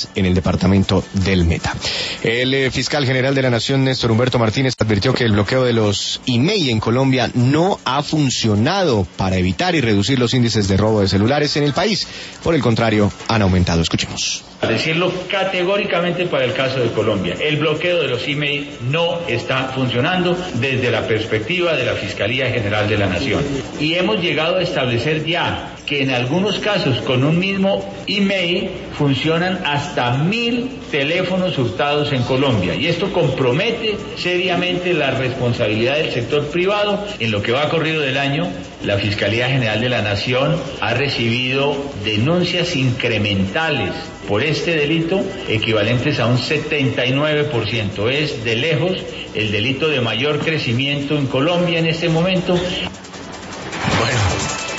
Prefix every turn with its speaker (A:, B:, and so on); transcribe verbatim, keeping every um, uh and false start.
A: Caldas, en el departamento del Meta. El eh, fiscal general de la Nación, Néstor Humberto Martínez, advirtió que el bloqueo de los email en Colombia no ha funcionado para evitar y reducir los índices de robo de celulares en el país. Por el contrario, han aumentado. Escuchemos.
B: Decirlo categóricamente para el caso de Colombia, el bloqueo de los email no está funcionando desde la perspectiva de la Fiscalía General de la Nación. Y hemos llegado a establecer ya que en algunos casos con un mismo email funcionan hasta mil teléfonos hurtados en Colombia, y esto compromete seriamente la responsabilidad del sector privado. En lo que va corrido del año, la Fiscalía General de la Nación ha recibido denuncias incrementales por este delito equivalentes a un setenta y nueve por ciento. Es de lejos el delito de mayor crecimiento en Colombia en este momento.